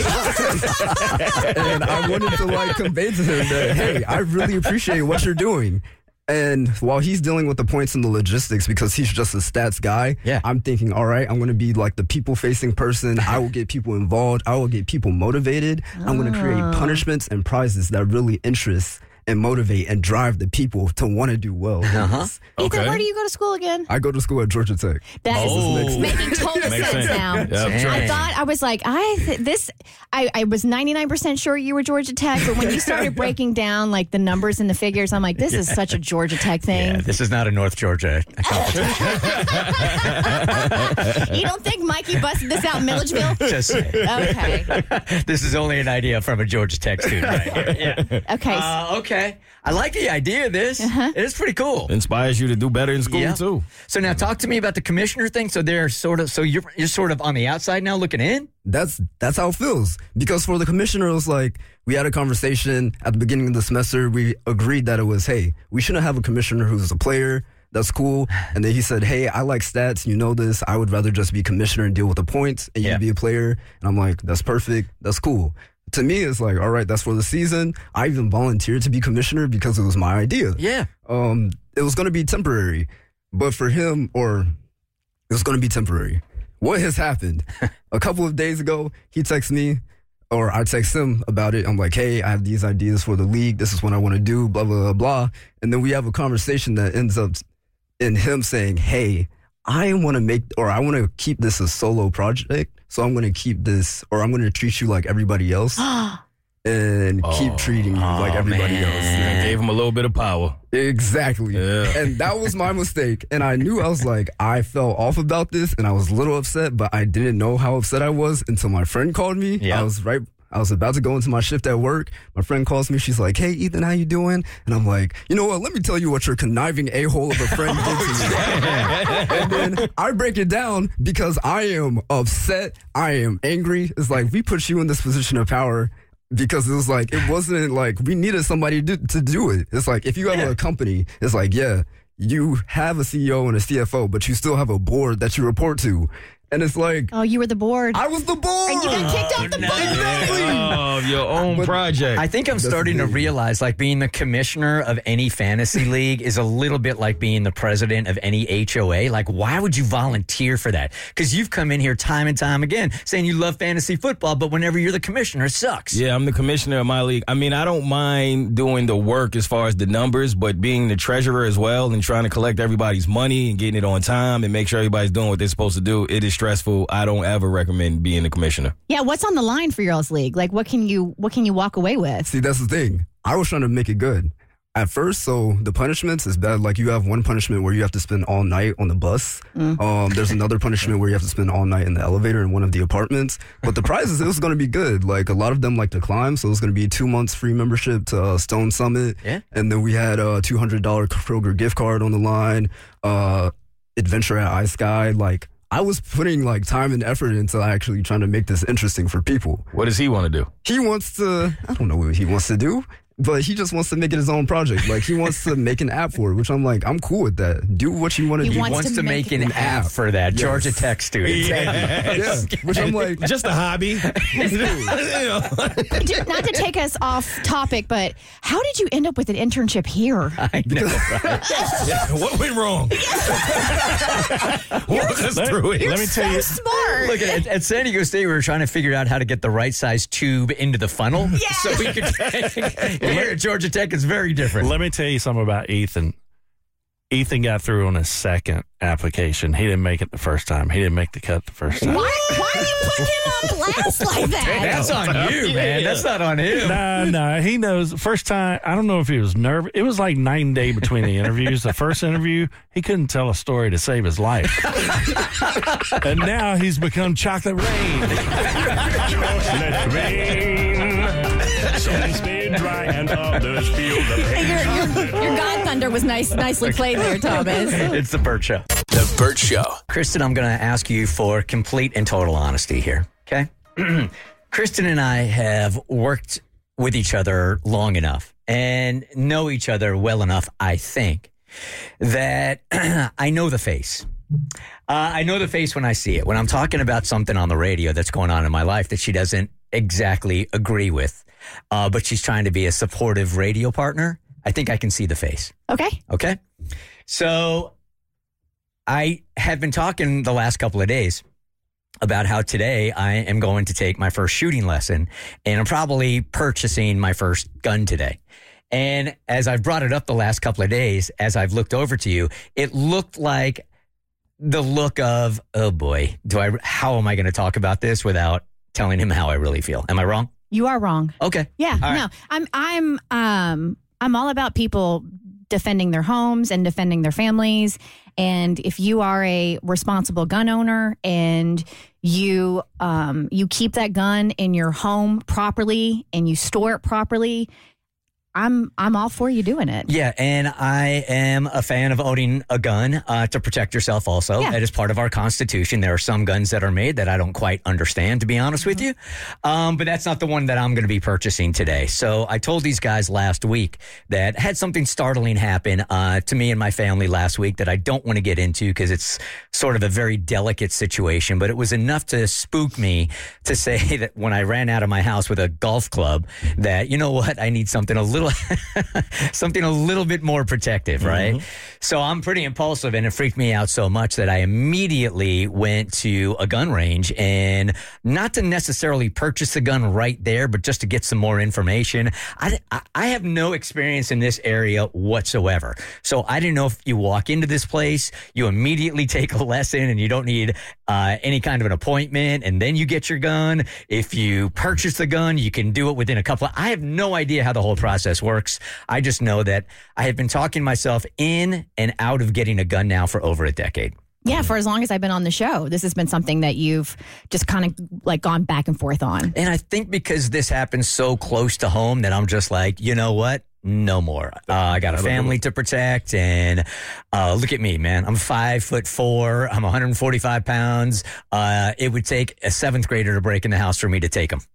Speaker 12: and I wanted to like convey to him that, hey, I really appreciate what you're doing. And while he's dealing with the points and the logistics because he's just a stats guy,
Speaker 6: yeah.
Speaker 12: I'm thinking, all right, I'm going to be like the people-facing person. I will get people involved. I will get people motivated. I'm going to create punishments and prizes that really interest and motivate and drive the people to want to do well.
Speaker 6: Uh-huh.
Speaker 7: Ethan, where do you go to school again?
Speaker 12: I go to school at Georgia Tech.
Speaker 7: That is
Speaker 12: Oh.
Speaker 7: making total
Speaker 12: Makes
Speaker 7: sense,
Speaker 12: sense.
Speaker 7: now.
Speaker 12: Yep.
Speaker 7: I thought, I was like, I th- this, I, I was ninety-nine percent sure you were Georgia Tech, but when you started breaking down like the numbers and the figures, I'm like, this is
Speaker 6: Yeah.
Speaker 7: such a Georgia Tech thing.
Speaker 6: Yeah, this is not a North Georgia competition.
Speaker 7: You don't think Mikey busted this out in Milledgeville?
Speaker 6: Just saying.
Speaker 7: Okay.
Speaker 6: This is only an idea from a Georgia Tech student right here. Yeah.
Speaker 7: Okay.
Speaker 6: Uh, okay. I like the idea of this.
Speaker 7: Uh-huh.
Speaker 6: It is pretty cool.
Speaker 5: Inspires you to do better in school,
Speaker 6: Yeah.
Speaker 5: too.
Speaker 6: So now talk to me about the commissioner thing. So they're sort of, so you're, you're sort of on the outside now looking in?
Speaker 12: That's that's how it feels. Because for the commissioner, it was like, we had a conversation at the beginning of the semester. We agreed that it was, hey, we shouldn't have a commissioner who's a player. That's cool. And then he said, hey, I like stats. You know this. I would rather just be commissioner and deal with the points and
Speaker 6: Yeah.
Speaker 12: you be a player. And I'm like, that's perfect. That's cool. To me, it's like, all right, that's for the season. I even volunteered to be commissioner because it was my idea.
Speaker 6: Yeah.
Speaker 12: Um, it was going to be temporary. But for him, or it was going to be temporary. What has happened? A couple of days ago, he texts me, or I text him about it. I'm like, hey, I have these ideas for the league. This is what I want to do, blah, blah, blah, blah. And then we have a conversation that ends up in him saying, hey, I want to make, or I want to keep this a solo project. So I'm going to keep this, or I'm going to treat you like everybody else and keep treating you like everybody else.
Speaker 5: Yeah, gave him a little bit of power.
Speaker 12: Exactly.
Speaker 5: Yeah.
Speaker 12: And that was my mistake. And I knew I was like, I fell off about this and I was a little upset, but I didn't know how upset I was until my friend called me.
Speaker 6: Yeah.
Speaker 12: I was right. I was about to go into my shift at work. My friend calls me. She's like, hey, Ethan, how you doing? And I'm like, you know what? Let me tell you what your conniving a-hole of a friend did to me. And then I break it down because I am upset. I am angry. It's like, we put you in this position of power because it was like, it wasn't like we needed somebody to, to do it. It's like, if you have
Speaker 6: Yeah.
Speaker 12: a company, it's like, yeah, you have a C E O and a C F O, but you still have a board that you report to. And it's like,
Speaker 7: Oh, you were the board.
Speaker 12: I was the board.
Speaker 7: And you got kicked off the board.
Speaker 12: Exactly.
Speaker 5: Of your own project.
Speaker 6: I think I'm
Speaker 12: That's
Speaker 6: starting
Speaker 12: the
Speaker 6: to
Speaker 12: thing.
Speaker 6: realize like being the commissioner of any fantasy league is a little bit like being the president of any H O A. Like, why would you volunteer for that? Because you've come in here time and time again saying you love fantasy football, but whenever you're the commissioner, it sucks.
Speaker 5: Yeah, I'm the commissioner of my league. I mean, I don't mind doing the work as far as the numbers, but being the treasurer as well and trying to collect everybody's money and getting it on time and make sure everybody's doing what they're supposed to do, it is stressful. I don't ever recommend being the commissioner.
Speaker 7: Yeah, what's on the line for your all's league? Like, what can you what can you walk away with?
Speaker 12: See, that's the thing. I was trying to make it good at first. So the punishments is bad. Like you have one punishment where you have to spend all night on the bus.
Speaker 7: Mm.
Speaker 12: Um, there's another punishment where you have to spend all night in the elevator in one of the apartments. But the prizes, it was going to be good. Like a lot of them like to climb. So it was going to be two months free membership to uh, Stone Summit.
Speaker 6: Yeah.
Speaker 12: And then we had a two hundred dollars Kroger gift card on the line. Uh, adventure at iSky. Like, I was putting like time and effort into actually trying to make this interesting for people.
Speaker 5: What does he want to do?
Speaker 12: He wants to, I don't know what he wants to do, but he just wants to make it his own project. Like he wants to make an app for it, which I'm like, I'm cool with that. Do what you want to
Speaker 7: He
Speaker 12: do.
Speaker 6: He
Speaker 7: wants
Speaker 6: wants,
Speaker 7: to
Speaker 6: to
Speaker 7: make
Speaker 6: make an,
Speaker 12: an
Speaker 6: app
Speaker 12: app.
Speaker 6: for that.
Speaker 12: Yes.
Speaker 6: Georgia Tech student.
Speaker 5: Yes.
Speaker 12: Yeah, which I'm like,
Speaker 5: Just a hobby. You know.
Speaker 7: Dude, not to take us off topic, but how did you end up with an internship here?
Speaker 6: I know, right?
Speaker 5: Yeah, what went wrong? Walk us through it.
Speaker 9: Let me tell you.
Speaker 7: Smart.
Speaker 6: Look, at, at San Diego State, we were trying to figure out how to get the right size tube into the funnel.
Speaker 7: Yeah.
Speaker 6: So we could. Here at Georgia Tech, it's very different.
Speaker 9: Let me tell you something about Ethan. Ethan got through on his second application. He didn't make it the first time. He didn't make the cut the first time.
Speaker 7: Why, why are you putting him on blast like that?
Speaker 6: That's on you, man. That's not on him.
Speaker 9: No, no. He knows. First time, I don't know if he was nervous. It was like night and day between the interviews. The first interview, he couldn't tell a story to save his life. And now he's become Chocolate Rain.
Speaker 15: Let rain. Some stay dry and others feel the pain.
Speaker 7: Your, your, your God Thunder was nice, nicely played there, Thomas.
Speaker 6: It's the Burt Show.
Speaker 10: The Burt Show.
Speaker 6: Kristen, I'm going to ask you for complete and total honesty here, okay? Kristen and I have worked with each other long enough and know each other well enough, I think, that I know the face. Uh, I know the face when I see it. When I'm talking about something on the radio that's going on in my life that she doesn't exactly agree with, uh, but she's trying to be a supportive radio partner, I think I can see the face.
Speaker 7: Okay.
Speaker 6: Okay. So I have been talking the last couple of days about how today I am going to take my first shooting lesson, and I'm probably purchasing my first gun today. And as I've brought it up the last couple of days, as I've looked over to you, it looked like the look of, oh boy, do I? How am I going to talk about this without telling him how I really feel? Am I wrong?
Speaker 7: You are wrong.
Speaker 6: Okay.
Speaker 7: Yeah.
Speaker 6: All right.
Speaker 7: No, I'm. I'm. Um. I'm all about people defending their homes and defending their families. And if you are a responsible gun owner and you um you keep that gun in your home properly and you store it properly, I'm I'm all for you doing it.
Speaker 6: Yeah, and I am a fan of owning a gun uh, to protect yourself also.
Speaker 7: Yeah.
Speaker 6: That is part of our Constitution. There are some guns that are made that I don't quite understand, to be honest with you. Um, but that's not the one that I'm going to be purchasing today. So I told these guys last week that had something startling happen uh, to me and my family last week that I don't want to get into because it's sort of a very delicate situation. But it was enough to spook me to say that when I ran out of my house with a golf club that, you know what, I need something a little something a little bit more protective, right? Mm-hmm. So I'm pretty impulsive, and it freaked me out so much that I immediately went to a gun range, and not to necessarily purchase a gun right there, but just to get some more information. I, I have no experience in this area whatsoever. So I didn't know if you walk into this place, you immediately take a lesson, and you don't need uh, any kind of an appointment, and then you get your gun. If you purchase the gun, you can do it within a couple of, I have no idea how the whole process works. I just know that I have been talking myself in and out of getting a gun now for over a decade.
Speaker 7: Yeah, for as long as I've been on the show, this has been something that you've just kind of like gone back and forth on.
Speaker 6: And I think because this happens so close to home that I'm just like, you know what? No more. Uh, I got a family to protect, and uh, look at me, man. I'm five foot four. I'm one hundred forty-five pounds. Uh, it would take a seventh grader to break in the house for me to take him.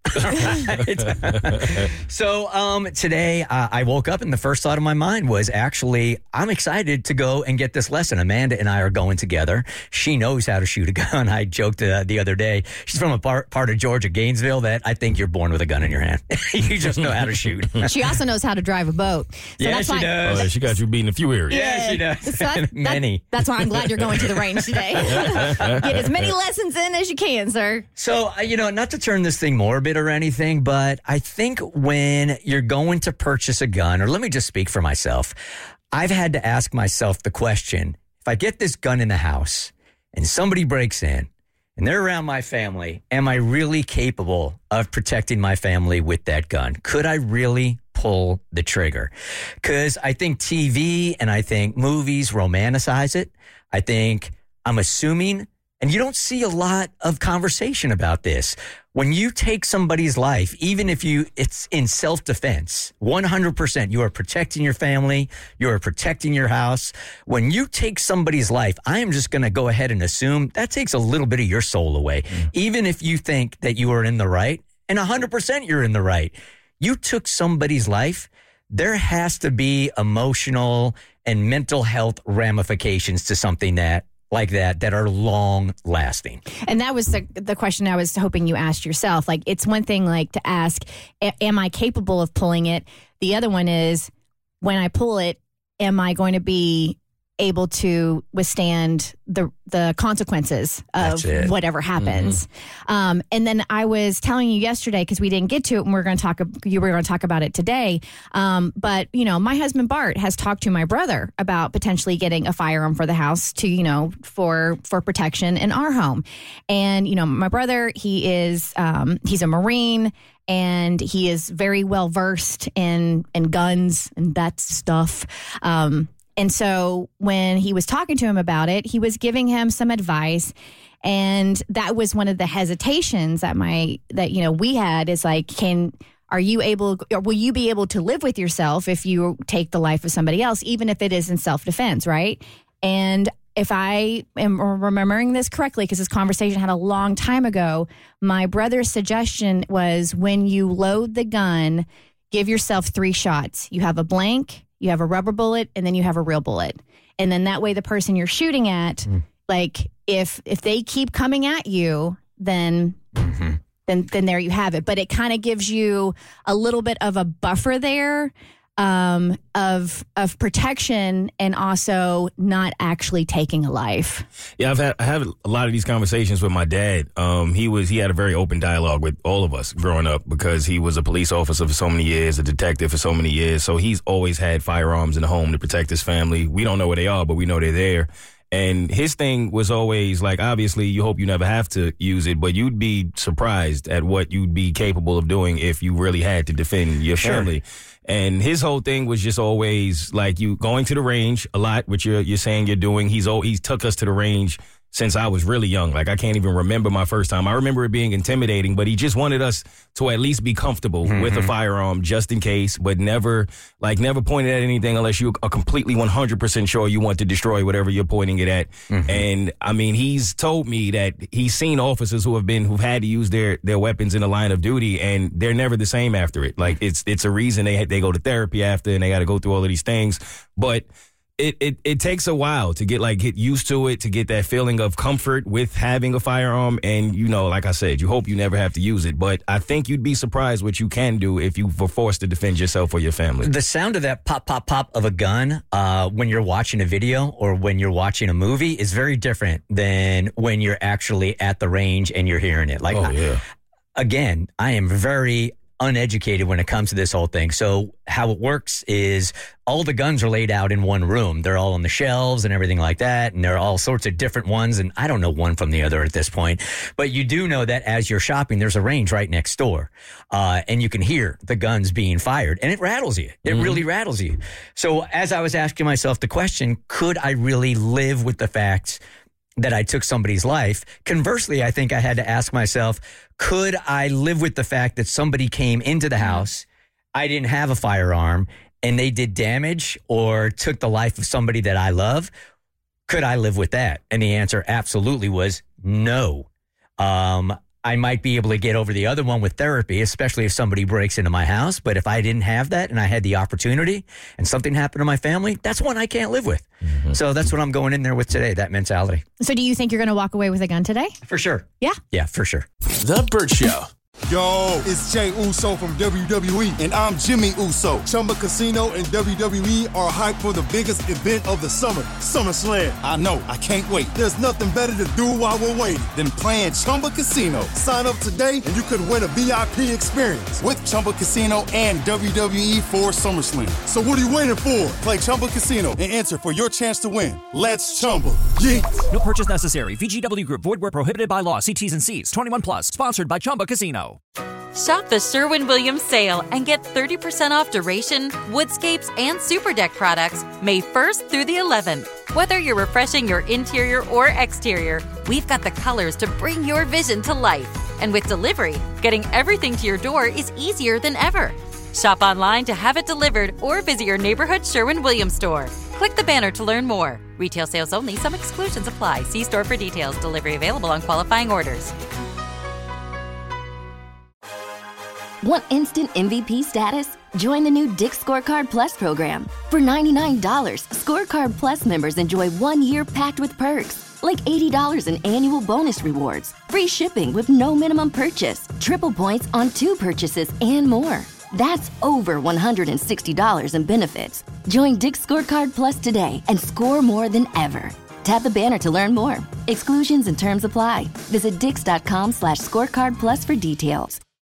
Speaker 6: So um, today uh, I woke up, and the first thought of my mind was actually, I'm excited to go and get this lesson. Amanda and I are going together. She knows how to shoot a gun. I joked uh, the other day. She's from a part, part of Georgia, Gainesville, that I think you're born with a gun in your hand. You just know how to shoot.
Speaker 7: She also knows how to drive a boat. So
Speaker 6: yeah,
Speaker 7: that's
Speaker 6: she
Speaker 7: why,
Speaker 6: does.
Speaker 5: Oh, yeah, she got you beat in a few areas.
Speaker 6: Yeah, she does.
Speaker 7: So that,
Speaker 6: Many.
Speaker 7: That, that's why I'm glad you're going to the range today. Get as many lessons in as you can, sir.
Speaker 6: So, uh, you know, not to turn this thing morbid or anything, but I think when you're going to purchase a gun, or let me just speak for myself, I've had to ask myself the question, if I get this gun in the house and somebody breaks in and they're around my family, am I really capable of protecting my family with that gun? Could I really pull the trigger? Because I think T V and I think movies romanticize it. I think, I'm assuming, and you don't see a lot of conversation about this. When you take somebody's life, even if you it's in self-defense, one hundred percent, you are protecting your family, you are protecting your house. When you take somebody's life, I am just going to go ahead and assume that takes a little bit of your soul away. Mm. Even if you think that you are in the right, and one hundred percent you're in the right. You took somebody's life, there has to be emotional and mental health ramifications to something that like that that are long lasting.
Speaker 7: And that was the the question I was hoping you asked yourself. Like, it's one thing like to ask, am I capable of pulling it? The other one is, when I pull it, am I going to be able to withstand the the consequences of whatever happens. Mm-hmm. Um, and then I was telling you yesterday, because we didn't get to it, and we're going to talk. You were going to talk about it today. Um, but you know, my husband Bart has talked to my brother about potentially getting a firearm for the house to, you know, for for protection in our home. And you know, my brother, he is um, he's a Marine. And he is very well versed in in guns and that stuff. Um, and so when he was talking to him about it, he was giving him some advice. And that was one of the hesitations that my that you know we had is like, can are you able or will you be able to live with yourself if you take the life of somebody else, even if it is in self-defense, right? And if I am remembering this correctly, because this conversation had a long time ago, my brother's suggestion was when you load the gun, give yourself three shots. You have a blank, you have a rubber bullet, and then you have a real bullet. And then that way the person you're shooting at, mm. like if if they keep coming at you, then mm-hmm. then then there you have it. But it kind of gives you a little bit of a buffer there. Um, of of protection and also not actually taking a life.
Speaker 5: Yeah, I've had I have a lot of these conversations with my dad. Um, he was he had a very open dialogue with all of us growing up because he was a police officer for so many years, a detective for so many years. So he's always had firearms in the home to protect his family. We don't know where they are, but we know they're there. And his thing was always like, obviously, you hope you never have to use it, but you'd be surprised at what you'd be capable of doing if you really had to defend your
Speaker 6: Sure.
Speaker 5: family. And his whole thing was just always like you going to the range a lot, which you're you're saying you're doing. He's oh, he took us to the range since I was really young. Like I can't even remember my first time. I remember it being intimidating, but he just wanted us to at least be comfortable mm-hmm. with a firearm just in case, but never like never pointed at anything unless you are completely one hundred percent sure you want to destroy whatever you're pointing it at. Mm-hmm. And I mean, he's told me that he's seen officers who have been who've had to use their their weapons in the line of duty, and they're never the same after it. Like it's it's a reason they they go to therapy after, and they got to go through all of these things, but. It, it it takes a while to get like get used to it, to get that feeling of comfort with having a firearm. And, you know, like I said, you hope you never have to use it. But I think you'd be surprised what you can do if you were forced to defend yourself or your family.
Speaker 6: The sound of that pop, pop, pop of a gun uh, when you're watching a video or when you're watching a movie is very different than when you're actually at the range and you're hearing it. Like,
Speaker 5: oh, yeah.
Speaker 6: I, again, I am very uneducated when it comes to this whole thing. So how it works is all the guns are laid out in one room. They're all on the shelves and everything like that. And there are all sorts of different ones. And I don't know one from the other at this point. But you do know that as you're shopping, there's a range right next door. Uh, and you can hear the guns being fired. And it rattles you. It mm-hmm. really rattles you. So as I was asking myself the question, could I really live with the fact that I took somebody's life? Conversely, I think I had to ask myself, could I live with the fact that somebody came into the house, I didn't have a firearm, and they did damage or took the life of somebody that I love? Could I live with that? And the answer absolutely was no. Um, I might be able to get over the other one with therapy, especially if somebody breaks into my house. But if I didn't have that and I had the opportunity and something happened to my family, that's one I can't live with. Mm-hmm. So that's what I'm going in there with today, that mentality.
Speaker 7: So do you think you're going to walk away with a gun today?
Speaker 6: For sure.
Speaker 7: Yeah?
Speaker 6: Yeah, for sure.
Speaker 10: The Burt Show.
Speaker 14: Yo, it's Jay Uso from W W E, and I'm Jimmy Uso. Chumba Casino and W W E are hyped for the biggest event of the summer, SummerSlam. I know, I can't wait. There's nothing better to do while we're waiting than playing Chumba Casino. Sign up today, and you could win a V I P experience with Chumba Casino and W W E for SummerSlam. So what are you waiting for? Play Chumba Casino and enter for your chance to win. Let's Chumba. Yeah.
Speaker 16: No purchase necessary. V G W Group. Void where prohibited by law. See T's and C's. twenty-one plus. Sponsored by Chumba Casino.
Speaker 17: Shop the Sherwin-Williams sale and get thirty percent off Duration, Woodscapes, and Super Deck products May first through the eleventh. Whether you're refreshing your interior or exterior, we've got the colors to bring your vision to life. And with delivery, getting everything to your door is easier than ever. Shop online to have it delivered or visit your neighborhood Sherwin-Williams store. Click the banner to learn more. Retail sales only. Some exclusions apply. See store for details. Delivery available on qualifying orders.
Speaker 18: Want instant M V P status? Join the new Dick's Scorecard Plus program. For ninety-nine dollars, Scorecard Plus members enjoy one year packed with perks, like eighty dollars in annual bonus rewards, free shipping with no minimum purchase, triple points on two purchases, and more. That's over one hundred sixty dollars in benefits. Join Dick's Scorecard Plus today and score more than ever. Tap the banner to learn more. Exclusions and terms apply. Visit dix.com slash scorecard plus for details.